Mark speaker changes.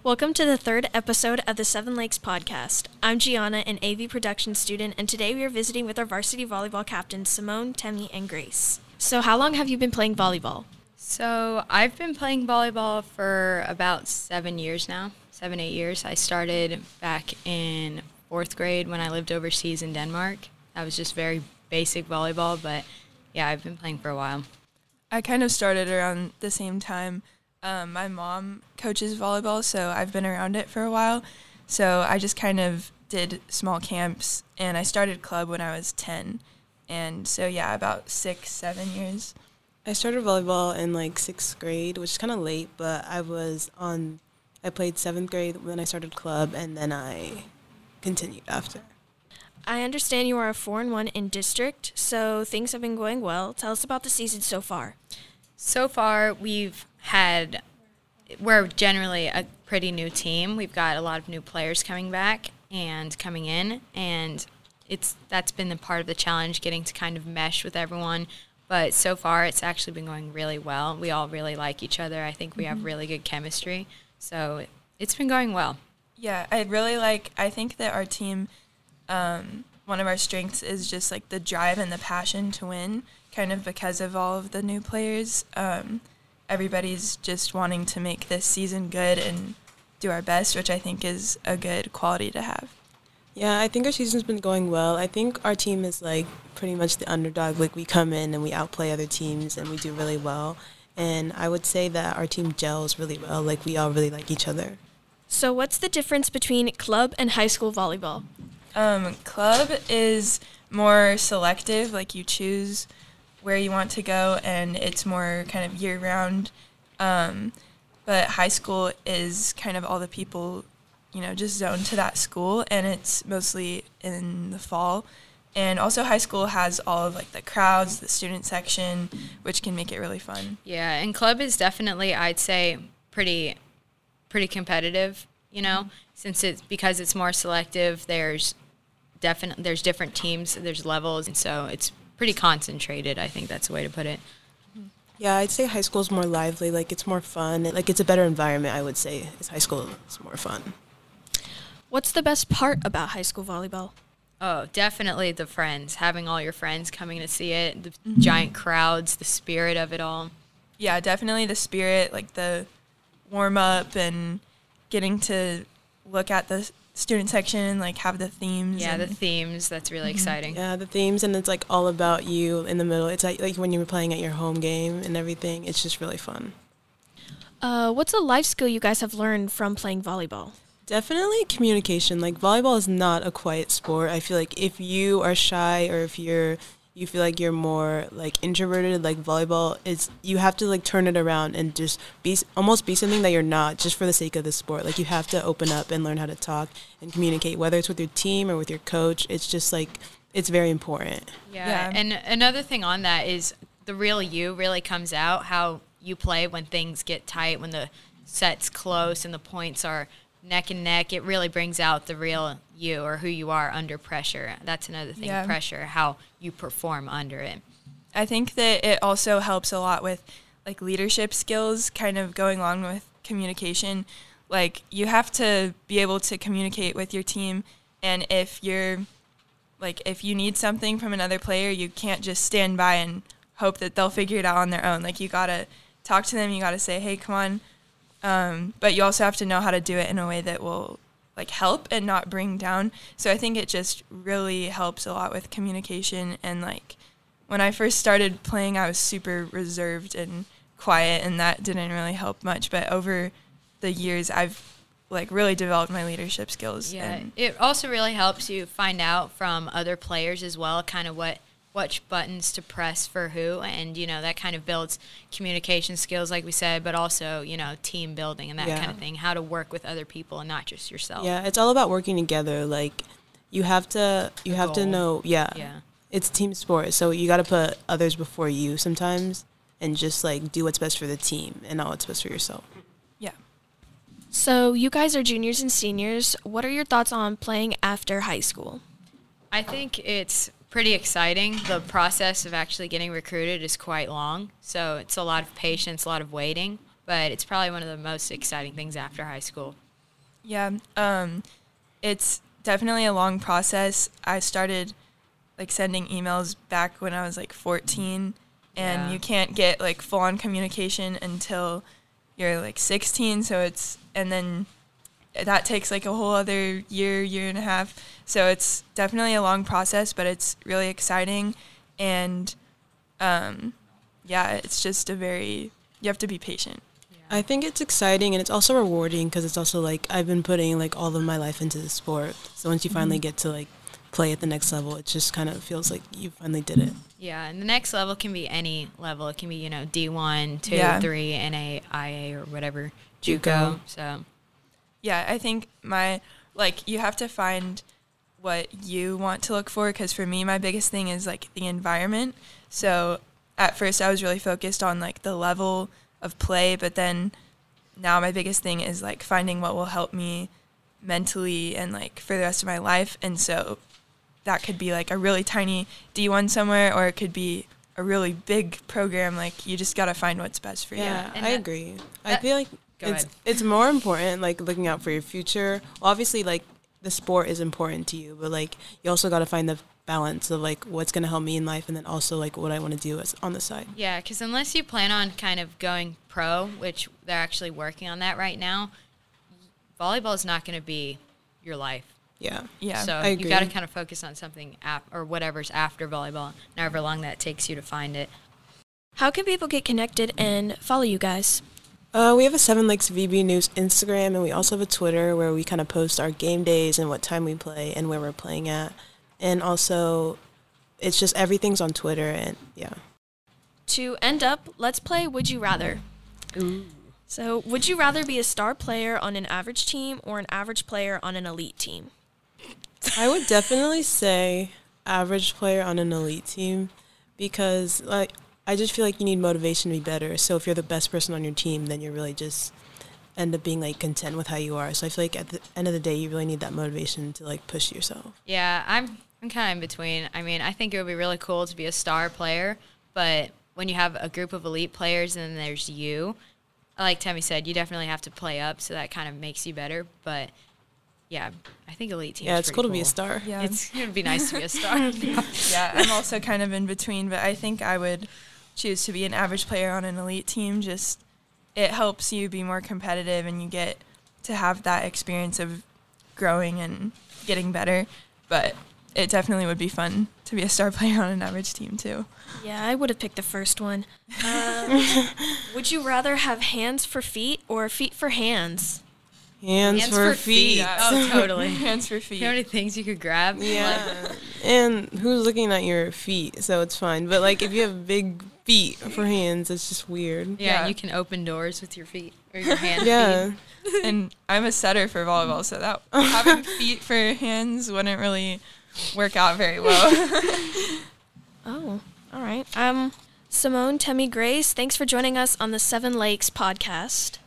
Speaker 1: Welcome to the third episode of the Seven Lakes podcast. I'm Gianna, an AV production student, and today we are visiting with our varsity volleyball captains, Simone, Temi, and Grace. So how long have you been playing volleyball?
Speaker 2: So I've been playing volleyball for about 7 years now, 8 years. I started back in 4th grade when I lived overseas in Denmark. That was just very basic volleyball, but yeah, I've been playing for a while.
Speaker 3: I kind of started around the same time. My mom coaches volleyball, so I've been around it for a while. So I just kind of did small camps, and I started club when I was 10. And so, yeah, about 6-7 years.
Speaker 4: I started volleyball in 6th grade, which is kind of late, but I played 7th grade when I started club, and then I continued after.
Speaker 1: I understand you are a 4-1 in district, so things have been going well. Tell us about the season so far.
Speaker 2: So far, we're generally a pretty new team. We've got a lot of new players coming back and coming in, and that's been the part of the challenge, getting to kind of mesh with everyone. But so far, it's actually been going really well. We all really like each other. I think we have really good chemistry, so it's been going well.
Speaker 3: Yeah, I think that our team, one of our strengths is just the drive and the passion to win, kind of because of all of the new players. Everybody's just wanting to make this season good and do our best, which I think is a good quality to have.
Speaker 4: Yeah, I think our season's been going well. I think our team is pretty much the underdog. We come in and we outplay other teams and we do really well. And I would say that our team gels really well. We all really like each other.
Speaker 1: So what's the difference between club and high school volleyball?
Speaker 3: Club is more selective, you choose where you want to go, and it's more kind of year-round. But high school is kind of all the people, just zoned to that school, and it's mostly in the fall. And also high school has all of, the crowds, the student section, which can make it really fun.
Speaker 2: Yeah, and club is definitely, I'd say, pretty competitive, because it's more selective. There's different teams, there's levels, and so it's pretty concentrated. I think that's the way to put it.
Speaker 4: Yeah, I'd say high school is more lively. It's more fun. It's a better environment, I would say. High school is more fun.
Speaker 1: What's the best part about high school volleyball?
Speaker 2: Oh, definitely the friends. Having all your friends coming to see it, the giant crowds, the spirit of it all.
Speaker 3: Yeah, definitely the spirit, the warm-up and getting to look at the student section, have the themes.
Speaker 2: Yeah, the themes. That's really exciting.
Speaker 4: Yeah, the themes, and it's all about you in the middle. It's like when you were playing at your home game and everything. It's just really fun.
Speaker 1: What's a life skill you guys have learned from playing volleyball?
Speaker 4: Definitely communication. Volleyball is not a quiet sport. I feel if you are shy or if you feel you're more introverted, volleyball is, you have to turn it around and just be something that you're not, just for the sake of the sport. You have to open up and learn how to talk and communicate, whether it's with your team or with your coach. It's just it's very important.
Speaker 2: Yeah. And another thing on that is the real you really comes out, how you play when things get tight, when the set's close and the points are neck and neck. It really brings out the real you, or who you are under pressure. That's another thing, pressure, how you perform under it.
Speaker 3: I think that it also helps a lot with leadership skills, kind of going along with communication. You have to be able to communicate with your team, and if you're if you need something from another player, you can't just stand by and hope that they'll figure it out on their own. You got to talk to them, you got to say, hey, come on. But you also have to know how to do it in a way that will help and not bring down. So I think it just really helps a lot with communication. And when I first started playing, I was super reserved and quiet, and that didn't really help much. But over the years, I've really developed my leadership skills.
Speaker 2: Yeah, it also really helps you find out from other players as well, kind of which buttons to press for who, and that kind of builds communication skills, like we said, but also team building and that kind of thing, how to work with other people and not just yourself.
Speaker 4: Yeah, it's all about working together. You have to know. Yeah, it's a team sport, so you got to put others before you sometimes, and just do what's best for the team and not what's best for yourself.
Speaker 3: Yeah.
Speaker 1: So you guys are juniors and seniors. What are your thoughts on playing after high school?
Speaker 2: I think it's pretty exciting. The process of actually getting recruited is quite long, so it's a lot of patience, a lot of waiting, but it's probably one of the most exciting things after high school.
Speaker 3: Yeah, it's definitely a long process. I started like sending emails back when I was like 14, and
Speaker 2: Yeah.
Speaker 3: you can't get like full on communication until you're like 16. And then that takes like a whole other year and a half. So it's definitely a long process, but it's really exciting. And it's just you have to be patient.
Speaker 4: I think it's exciting and it's also rewarding because it's also like I've been putting like all of my life into the sport. So once you finally get to like play at the next level, it just kind of feels like you finally did it.
Speaker 2: Yeah, and the next level can be any level. It can be, D1, 2,
Speaker 3: Yeah.
Speaker 2: 3, NA, IA, or whatever,
Speaker 4: JUCO.
Speaker 2: JUCO. So,
Speaker 3: Yeah, I think you have to find what you want to look for, because for me, my biggest thing is like the environment. So at first I was really focused on like the level of play, but then now my biggest thing is like finding what will help me mentally and like for the rest of my life. And so that could be like a really tiny D1 somewhere, or it could be a really big program. Like you just got to find what's best for you.
Speaker 4: Yeah,
Speaker 2: And
Speaker 4: I
Speaker 2: that-
Speaker 4: agree. I feel like
Speaker 2: Go ahead.
Speaker 4: it's more important like looking out for your future. Well, obviously like the sport is important to you, but like you also got to find the balance of like what's going to help me in life, and then also like what I want to do as on the side.
Speaker 2: yeah, because unless you plan on kind of going pro, which they're actually working on that right now, volleyball is not going to be your life.
Speaker 4: Yeah.
Speaker 3: Yeah.
Speaker 2: So
Speaker 4: I
Speaker 2: you got to
Speaker 4: agree.
Speaker 2: kind of focus on something or whatever's after volleyball, however long that takes you to find it.
Speaker 1: How can people get connected and follow you guys?
Speaker 4: We have a Seven Lakes VB News Instagram, and we also have a Twitter where we kind of post our game days and what time we play and where we're playing at. And also, it's just everything's on Twitter, and yeah.
Speaker 1: To end up, let's play Would You Rather. So, would you rather be a star player on an average team or an average player on an elite team?
Speaker 4: I would definitely say average player on an elite team, because like I just feel like you need motivation to be better. So if you're the best person on your team, then you really just end up being like content with how you are. So I feel like at the end of the day, you really need that motivation to like push yourself.
Speaker 2: Yeah, I'm kind of in between. I mean, I think it would be really cool to be a star player, but when you have a group of elite players and then there's you, like Temmie said, you definitely have to play up, so that kind of makes you better. But yeah, I think elite teams.
Speaker 4: Yeah, it's cool to be a star.
Speaker 3: Yeah.
Speaker 2: It's gonna be nice to be a star.
Speaker 3: Yeah, I'm also kind of in between, but I think I would choose to be an average player on an elite team. Just it helps you be more competitive, and you get to have that experience of growing and getting better. But it definitely would be fun to be a star player on an average team too.
Speaker 1: Yeah, I would have picked the first one. Would you rather have hands for feet or feet for hands?
Speaker 4: Hands for feet.
Speaker 2: Oh, totally.
Speaker 3: Hands for feet.
Speaker 2: You know how many things you could grab?
Speaker 4: Yeah. And who's looking at your feet? So it's fine. But like if you have big feet for hands, it's just weird.
Speaker 2: Yeah,
Speaker 3: Yeah.
Speaker 2: you can open doors with your feet or your hands.
Speaker 4: Yeah.
Speaker 3: And I'm a setter for volleyball, so that having feet for hands wouldn't really work out very well.
Speaker 1: Oh, all right. Simone, Temmie, Grace, thanks for joining us on the Seven Lakes podcast.